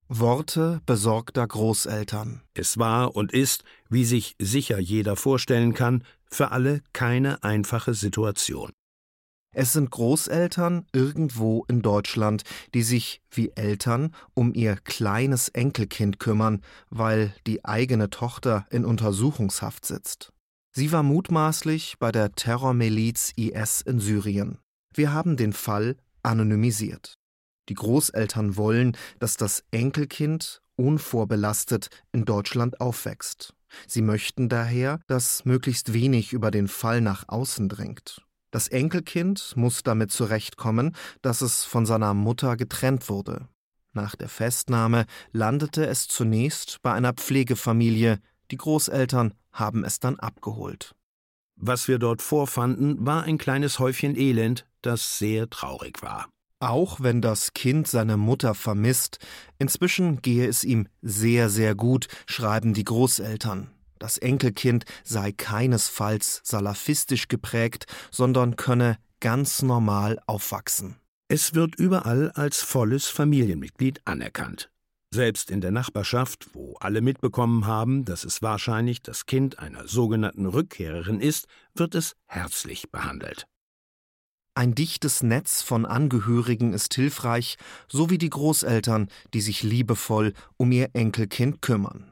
Worte besorgter Großeltern. Es war und ist, wie sich sicher jeder vorstellen kann, für alle keine einfache Situation. Es sind Großeltern irgendwo in Deutschland, die sich wie Eltern um ihr kleines Enkelkind kümmern, weil die eigene Tochter in Untersuchungshaft sitzt. Sie war mutmaßlich bei der Terrormiliz IS in Syrien. Wir haben den Fall anonymisiert. Die Großeltern wollen, dass das Enkelkind unvorbelastet in Deutschland aufwächst. Sie möchten daher, dass möglichst wenig über den Fall nach außen dringt. Das Enkelkind muss damit zurechtkommen, dass es von seiner Mutter getrennt wurde. Nach der Festnahme landete es zunächst bei einer Pflegefamilie. Die Großeltern haben es dann abgeholt. Was wir dort vorfanden, war ein kleines Häufchen Elend, das sehr traurig war. Auch wenn das Kind seine Mutter vermisst, inzwischen gehe es ihm sehr, sehr gut, schreiben die Großeltern. Das Enkelkind sei keinesfalls salafistisch geprägt, sondern könne ganz normal aufwachsen. Es wird überall als volles Familienmitglied anerkannt. Selbst in der Nachbarschaft, wo alle mitbekommen haben, dass es wahrscheinlich das Kind einer sogenannten Rückkehrerin ist, wird es herzlich behandelt. Ein dichtes Netz von Angehörigen ist hilfreich, so wie die Großeltern, die sich liebevoll um ihr Enkelkind kümmern.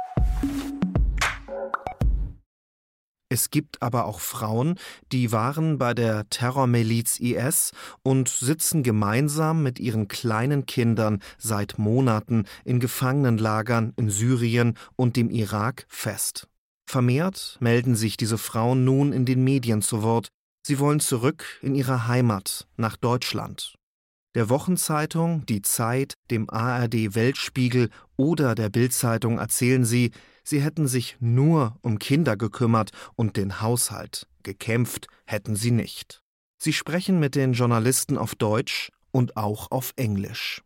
Es gibt aber auch Frauen, die waren bei der Terrormiliz IS und sitzen gemeinsam mit ihren kleinen Kindern seit Monaten in Gefangenenlagern in Syrien und dem Irak fest. Vermehrt melden sich diese Frauen nun in den Medien zu Wort. Sie wollen zurück in ihre Heimat, nach Deutschland. Der Wochenzeitung Die Zeit, dem ARD Weltspiegel oder der Bild-Zeitung erzählen sie hätten sich nur um Kinder gekümmert und den Haushalt. Gekämpft hätten sie nicht. Sie sprechen mit den Journalisten auf Deutsch und auch auf Englisch.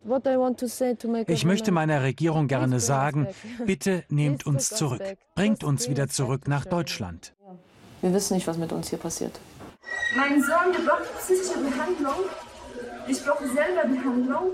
Ich möchte meiner Regierung gerne sagen, bitte nehmt uns zurück. Bringt uns wieder zurück nach Deutschland. Wir wissen nicht, was mit uns hier passiert. Mein Sohn, der braucht psychische Behandlung. Ich brauche selber Behandlung.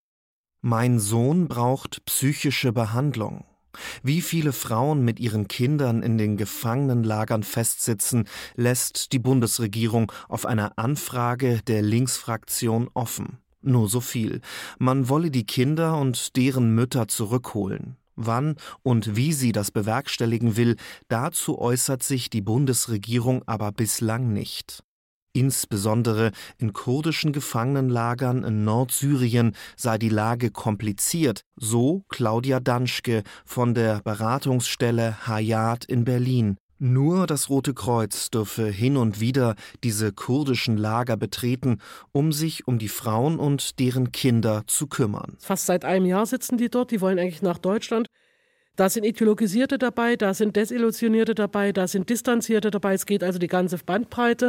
Mein Sohn braucht psychische Behandlung. Wie viele Frauen mit ihren Kindern in den Gefangenenlagern festsitzen, lässt die Bundesregierung auf eine Anfrage der Linksfraktion offen. Nur so viel. Man wolle die Kinder und deren Mütter zurückholen. Wann und wie sie das bewerkstelligen will, dazu äußert sich die Bundesregierung aber bislang nicht. Insbesondere in kurdischen Gefangenenlagern in Nordsyrien sei die Lage kompliziert, so Claudia Danschke von der Beratungsstelle Hayat in Berlin. Nur das Rote Kreuz dürfe hin und wieder diese kurdischen Lager betreten, um sich um die Frauen und deren Kinder zu kümmern. Fast seit einem Jahr sitzen die dort, die wollen eigentlich nach Deutschland. Da sind Ideologisierte dabei, da sind Desillusionierte dabei, da sind Distanzierte dabei, es geht also die ganze Bandbreite.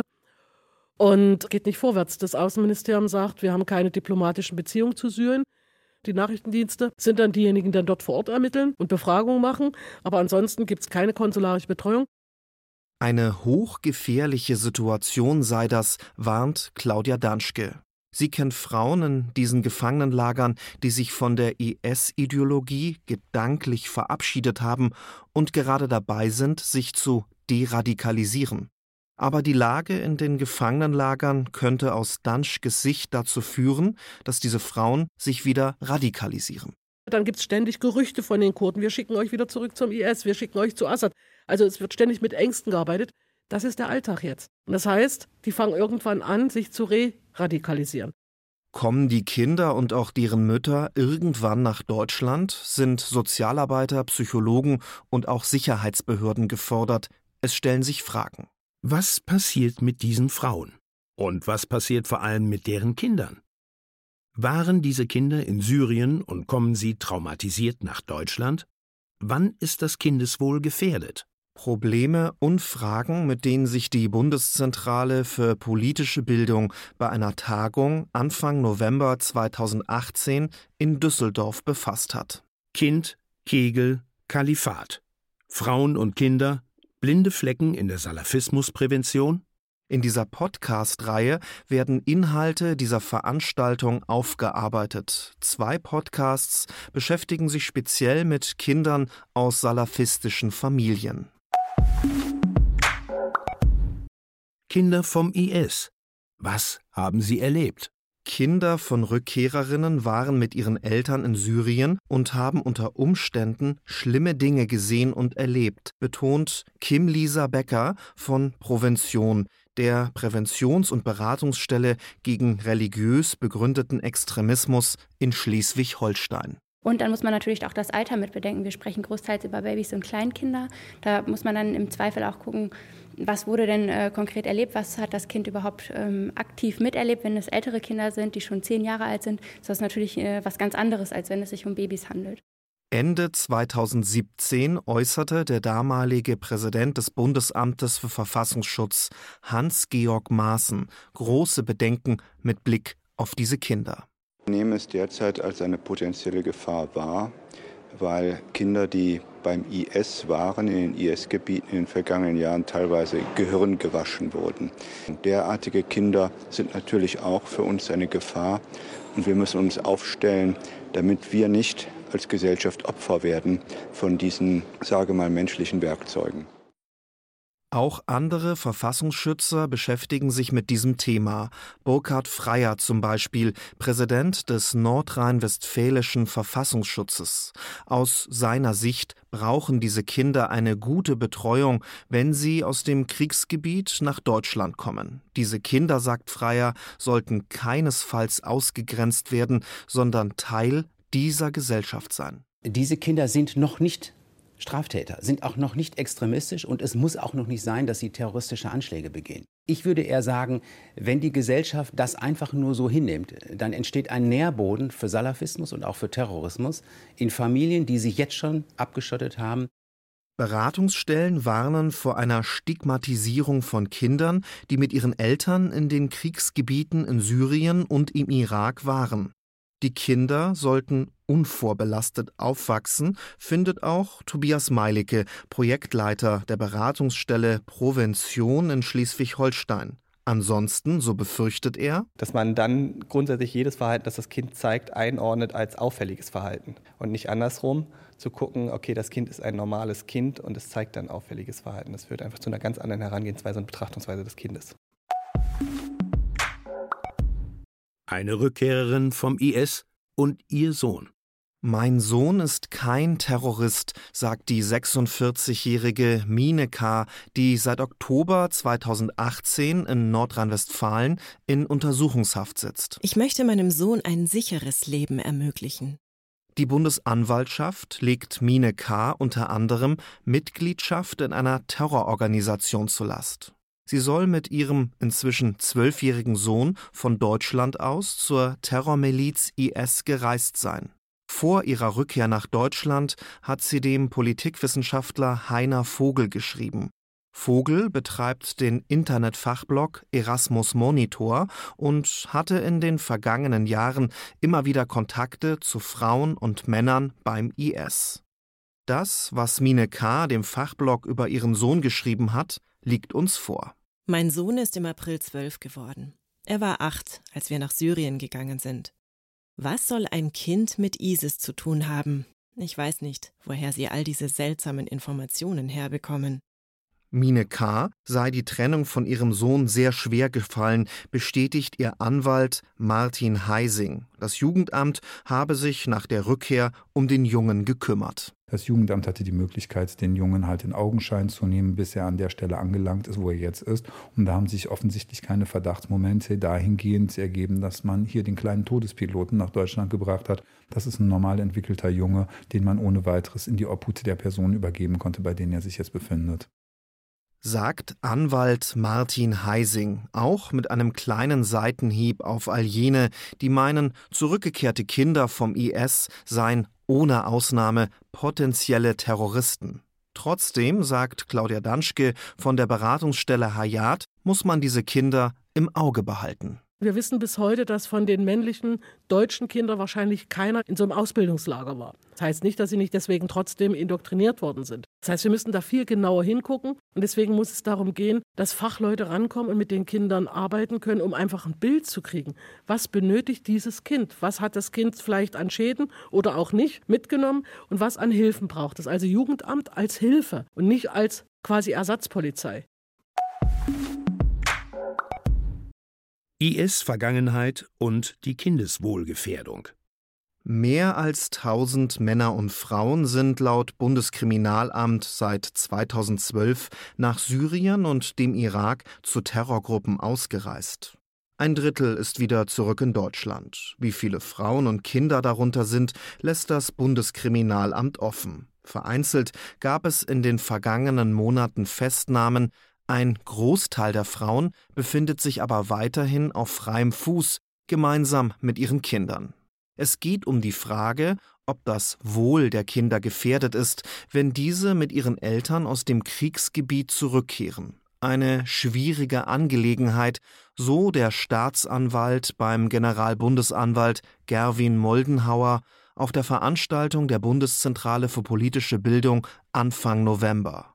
Und geht nicht vorwärts. Das Außenministerium sagt, wir haben keine diplomatischen Beziehungen zu Syrien. Die Nachrichtendienste sind dann diejenigen, die dann dort vor Ort ermitteln und Befragungen machen. Aber ansonsten gibt es keine konsularische Betreuung. Eine hochgefährliche Situation sei das, warnt Claudia Danschke. Sie kennt Frauen in diesen Gefangenenlagern, die sich von der IS-Ideologie gedanklich verabschiedet haben und gerade dabei sind, sich zu deradikalisieren. Aber die Lage in den Gefangenenlagern könnte aus Danschkes Sicht dazu führen, dass diese Frauen sich wieder radikalisieren. Dann gibt es ständig Gerüchte von den Kurden. Wir schicken euch wieder zurück zum IS, wir schicken euch zu Assad. Also es wird ständig mit Ängsten gearbeitet. Das ist der Alltag jetzt. Und das heißt, die fangen irgendwann an, sich zu radikalisieren. Kommen die Kinder und auch deren Mütter irgendwann nach Deutschland, sind Sozialarbeiter, Psychologen und auch Sicherheitsbehörden gefordert. Es stellen sich Fragen. Was passiert mit diesen Frauen? Und was passiert vor allem mit deren Kindern? Waren diese Kinder in Syrien und kommen sie traumatisiert nach Deutschland? Wann ist das Kindeswohl gefährdet? Probleme und Fragen, mit denen sich die Bundeszentrale für politische Bildung bei einer Tagung Anfang November 2018 in Düsseldorf befasst hat. Kind, Kegel, Kalifat. Frauen und Kinder, blinde Flecken in der Salafismusprävention? In dieser Podcast-Reihe werden Inhalte dieser Veranstaltung aufgearbeitet. 2 Podcasts beschäftigen sich speziell mit Kindern aus salafistischen Familien. Kinder vom IS. Was haben sie erlebt? Kinder von Rückkehrerinnen waren mit ihren Eltern in Syrien und haben unter Umständen schlimme Dinge gesehen und erlebt, betont Kim-Lisa Becker von Provention, der Präventions- und Beratungsstelle gegen religiös begründeten Extremismus in Schleswig-Holstein. Und dann muss man natürlich auch das Alter mit bedenken. Wir sprechen großteils über Babys und Kleinkinder. Da muss man dann im Zweifel auch gucken, was wurde denn konkret erlebt, was hat das Kind überhaupt aktiv miterlebt. Wenn es ältere Kinder sind, die schon 10 Jahre alt sind, ist das natürlich was ganz anderes, als wenn es sich um Babys handelt. Ende 2017 äußerte der damalige Präsident des Bundesamtes für Verfassungsschutz, Hans-Georg Maaßen, große Bedenken mit Blick auf diese Kinder. Ich nehme es derzeit als eine potenzielle Gefahr wahr, weil Kinder, die beim IS waren, in den IS-Gebieten in den vergangenen Jahren teilweise Gehirn gewaschen wurden. Und derartige Kinder sind natürlich auch für uns eine Gefahr und wir müssen uns aufstellen, damit wir nicht als Gesellschaft Opfer werden von diesen, sage mal, menschlichen Werkzeugen. Auch andere Verfassungsschützer beschäftigen sich mit diesem Thema. Burkhard Freier zum Beispiel, Präsident des nordrhein-westfälischen Verfassungsschutzes. Aus seiner Sicht brauchen diese Kinder eine gute Betreuung, wenn sie aus dem Kriegsgebiet nach Deutschland kommen. Diese Kinder, sagt Freier, sollten keinesfalls ausgegrenzt werden, sondern Teil dieser Gesellschaft sein. Diese Kinder sind noch nicht Straftäter, sind auch noch nicht extremistisch und es muss auch noch nicht sein, dass sie terroristische Anschläge begehen. Ich würde eher sagen, wenn die Gesellschaft das einfach nur so hinnimmt, dann entsteht ein Nährboden für Salafismus und auch für Terrorismus in Familien, die sich jetzt schon abgeschottet haben. Beratungsstellen warnen vor einer Stigmatisierung von Kindern, die mit ihren Eltern in den Kriegsgebieten in Syrien und im Irak waren. Die Kinder sollten unvorbelastet aufwachsen, findet auch Tobias Meilicke, Projektleiter der Beratungsstelle Provention in Schleswig-Holstein. Ansonsten, so befürchtet er, dass man dann grundsätzlich jedes Verhalten, das das Kind zeigt, einordnet als auffälliges Verhalten und nicht andersrum zu gucken, okay, das Kind ist ein normales Kind und es zeigt dann auffälliges Verhalten. Das führt einfach zu einer ganz anderen Herangehensweise und Betrachtungsweise des Kindes. Eine Rückkehrerin vom IS und ihr Sohn. Mein Sohn ist kein Terrorist, sagt die 46-jährige Mine K., die seit Oktober 2018 in Nordrhein-Westfalen in Untersuchungshaft sitzt. Ich möchte meinem Sohn ein sicheres Leben ermöglichen. Die Bundesanwaltschaft legt Mine K. unter anderem Mitgliedschaft in einer Terrororganisation zur Last. Sie soll mit ihrem inzwischen 12-jährigen Sohn von Deutschland aus zur Terrormiliz IS gereist sein. Vor ihrer Rückkehr nach Deutschland hat sie dem Politikwissenschaftler Heiner Vogel geschrieben. Vogel betreibt den Internetfachblog Erasmus Monitor und hatte in den vergangenen Jahren immer wieder Kontakte zu Frauen und Männern beim IS. Das, was Mine K. dem Fachblog über ihren Sohn geschrieben hat, liegt uns vor. Mein Sohn ist im April 12 geworden. Er war 8, als wir nach Syrien gegangen sind. Was soll ein Kind mit ISIS zu tun haben? Ich weiß nicht, woher sie all diese seltsamen Informationen herbekommen. Mine K. sei die Trennung von ihrem Sohn sehr schwer gefallen, bestätigt ihr Anwalt Martin Heising. Das Jugendamt habe sich nach der Rückkehr um den Jungen gekümmert. Das Jugendamt hatte die Möglichkeit, den Jungen halt in Augenschein zu nehmen, bis er an der Stelle angelangt ist, wo er jetzt ist. Und da haben sich offensichtlich keine Verdachtsmomente dahingehend ergeben, dass man hier den kleinen Todespiloten nach Deutschland gebracht hat. Das ist ein normal entwickelter Junge, den man ohne weiteres in die Obhut der Person übergeben konnte, bei denen er sich jetzt befindet. Sagt Anwalt Martin Heising, auch mit einem kleinen Seitenhieb auf all jene, die meinen, zurückgekehrte Kinder vom IS seien ohne Ausnahme potenzielle Terroristen. Trotzdem, sagt Claudia Danschke von der Beratungsstelle Hayat, muss man diese Kinder im Auge behalten. Wir wissen bis heute, dass von den männlichen deutschen Kindern wahrscheinlich keiner in so einem Ausbildungslager war. Das heißt nicht, dass sie nicht deswegen trotzdem indoktriniert worden sind. Das heißt, wir müssen da viel genauer hingucken und deswegen muss es darum gehen, dass Fachleute rankommen und mit den Kindern arbeiten können, um einfach ein Bild zu kriegen. Was benötigt dieses Kind? Was hat das Kind vielleicht an Schäden oder auch nicht mitgenommen und was an Hilfen braucht es? Also Jugendamt als Hilfe und nicht als quasi Ersatzpolizei. IS-Vergangenheit und die Kindeswohlgefährdung. Mehr als 1000 Männer und Frauen sind laut Bundeskriminalamt seit 2012 nach Syrien und dem Irak zu Terrorgruppen ausgereist. Ein Drittel ist wieder zurück in Deutschland. Wie viele Frauen und Kinder darunter sind, lässt das Bundeskriminalamt offen. Vereinzelt gab es in den vergangenen Monaten Festnahmen. Ein Großteil der Frauen befindet sich aber weiterhin auf freiem Fuß, gemeinsam mit ihren Kindern. Es geht um die Frage, ob das Wohl der Kinder gefährdet ist, wenn diese mit ihren Eltern aus dem Kriegsgebiet zurückkehren. Eine schwierige Angelegenheit, so der Staatsanwalt beim Generalbundesanwalt Gerwin Moldenhauer auf der Veranstaltung der Bundeszentrale für politische Bildung Anfang November.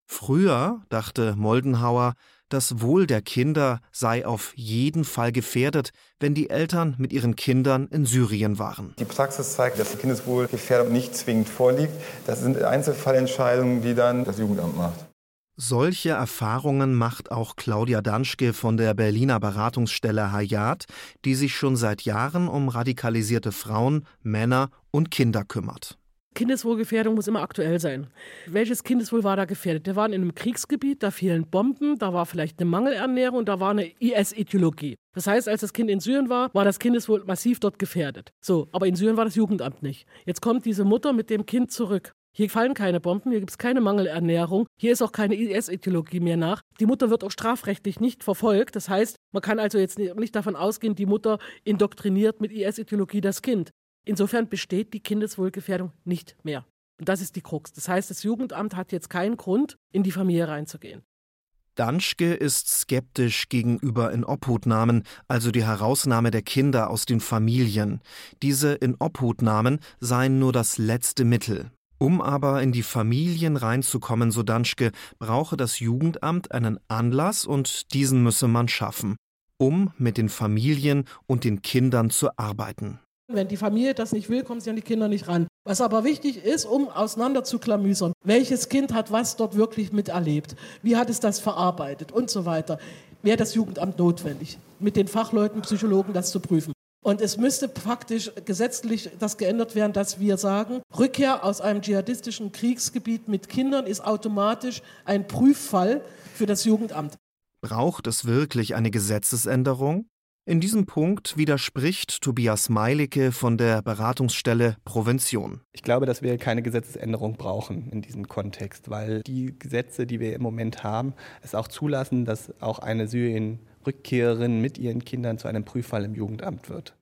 Früher dachte Moldenhauer, das Wohl der Kinder sei auf jeden Fall gefährdet, wenn die Eltern mit ihren Kindern in Syrien waren. Die Praxis zeigt, dass die Kindeswohlgefährdung nicht zwingend vorliegt. Das sind Einzelfallentscheidungen, die dann das Jugendamt macht. Solche Erfahrungen macht auch Claudia Danschke von der Berliner Beratungsstelle Hayat, die sich schon seit Jahren um radikalisierte Frauen, Männer und Kinder kümmert. Kindeswohlgefährdung muss immer aktuell sein. Welches Kindeswohl war da gefährdet? Wir waren in einem Kriegsgebiet, da fielen Bomben, da war vielleicht eine Mangelernährung, da war eine IS-Ideologie. Das heißt, als das Kind in Syrien war das Kindeswohl massiv dort gefährdet. So, aber in Syrien war das Jugendamt nicht. Jetzt kommt diese Mutter mit dem Kind zurück. Hier fallen keine Bomben, hier gibt es keine Mangelernährung, hier ist auch keine IS-Ideologie mehr nach. Die Mutter wird auch strafrechtlich nicht verfolgt. Das heißt, man kann also jetzt nicht davon ausgehen, die Mutter indoktriniert mit IS-Ideologie das Kind. Insofern besteht die Kindeswohlgefährdung nicht mehr. Und das ist die Krux. Das heißt, das Jugendamt hat jetzt keinen Grund, in die Familie reinzugehen. Danschke ist skeptisch gegenüber Inobhutnahmen, also die Herausnahme der Kinder aus den Familien. Diese Inobhutnahmen seien nur das letzte Mittel. Um aber in die Familien reinzukommen, so Danschke, brauche das Jugendamt einen Anlass und diesen müsse man schaffen, um mit den Familien und den Kindern zu arbeiten. Wenn die Familie das nicht will, kommen sie an die Kinder nicht ran. Was aber wichtig ist, um auseinander zu klamüsern, welches Kind hat was dort wirklich miterlebt, wie hat es das verarbeitet und so weiter, wäre das Jugendamt notwendig, mit den Fachleuten, Psychologen das zu prüfen. Und es müsste faktisch gesetzlich das geändert werden, dass wir sagen, Rückkehr aus einem dschihadistischen Kriegsgebiet mit Kindern ist automatisch ein Prüffall für das Jugendamt. Braucht es wirklich eine Gesetzesänderung? In diesem Punkt widerspricht Tobias Meilicke von der Beratungsstelle Provention. Ich glaube, dass wir keine Gesetzesänderung brauchen in diesem Kontext, weil die Gesetze, die wir im Moment haben, es auch zulassen, dass auch eine Syrien-Rückkehrerin mit ihren Kindern zu einem Prüffall im Jugendamt wird.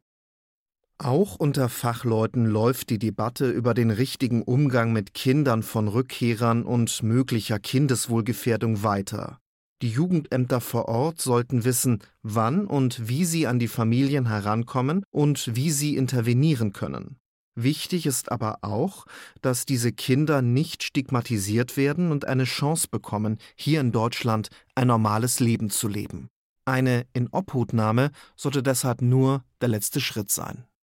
Auch unter Fachleuten läuft die Debatte über den richtigen Umgang mit Kindern von Rückkehrern und möglicher Kindeswohlgefährdung weiter. Die Jugendämter vor Ort sollten wissen, wann und wie sie an die Familien herankommen und wie sie intervenieren können. Wichtig ist aber auch, dass diese Kinder nicht stigmatisiert werden und eine Chance bekommen, hier in Deutschland ein normales Leben zu leben. Eine Inobhutnahme sollte deshalb nur der letzte Schritt sein.